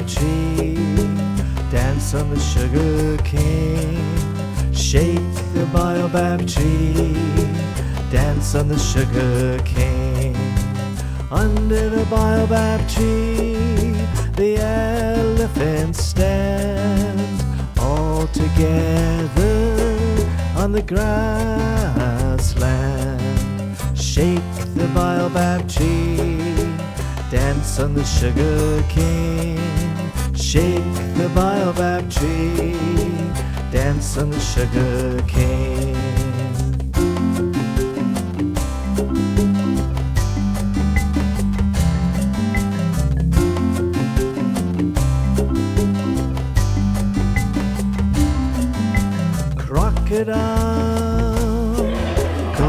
tree, dance on the sugar cane. Shake the baobab tree, dance on the sugar cane. Under the baobab tree, the elephants stand all together on the grassland. Shake the baobab tree, dance on the sugar cane. Shake the baobab tree, dance on the sugar cane. Crocodile, go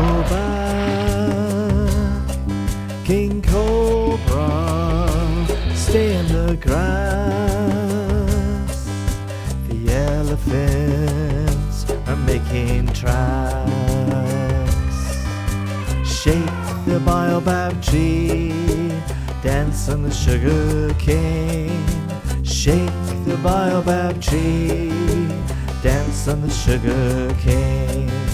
back. King Cobra, stay in the grass. The elephants are making tracks. Shake the baobab tree, dance on the sugar cane. Shake the baobab tree, dance on the sugar cane.